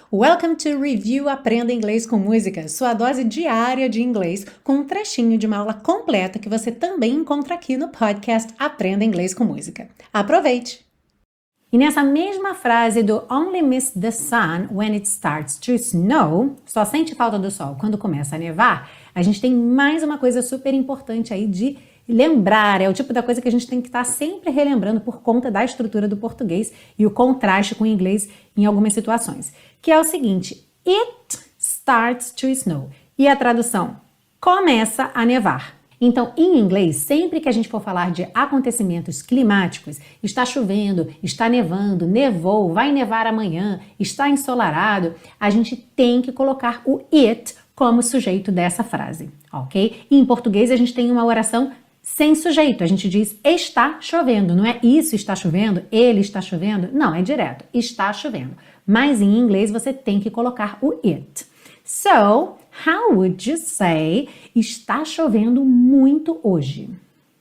Welcome to Review Aprenda Inglês com Música, sua dose diária de inglês, com um trechinho de uma aula completa que você também encontra aqui no podcast Aprenda Inglês com Música. Aproveite! E nessa mesma frase do Only miss the sun when it starts to snow, só sente falta do sol quando começa a nevar, a gente tem mais uma coisa super importante aí de lembrar, é o tipo da coisa que a gente tem que estar sempre relembrando por conta da estrutura do português e o contraste com o inglês em algumas situações, que é o seguinte: it starts to snow. E a tradução? Começa a nevar. Então, em inglês, sempre que a gente for falar de acontecimentos climáticos, está chovendo, está nevando, nevou, vai nevar amanhã, está ensolarado, a gente tem que colocar o it como sujeito dessa frase, ok? E em português a gente tem uma oração sem sujeito, a gente diz está chovendo, não é isso está chovendo, ele está chovendo, não, é direto, está chovendo. Mas em inglês você tem que colocar o it. So, how would you say está chovendo muito hoje?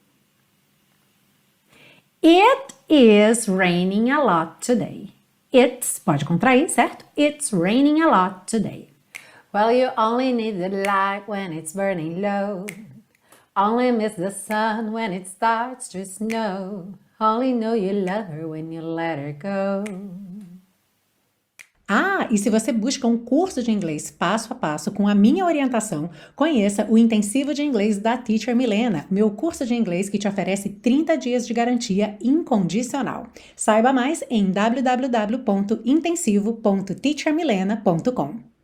It is raining a lot today. It's, pode contrair, certo? It's raining a lot today. Well, you only need the light when it's burning low. Only miss the sun when it starts to snow. Only know you love her when you let her go. Ah, e se você busca um curso de inglês passo a passo com a minha orientação, conheça o Intensivo de Inglês da Teacher Milena, meu curso de inglês que te oferece 30 dias de garantia incondicional. Saiba mais em www.intensivo.teachermilena.com.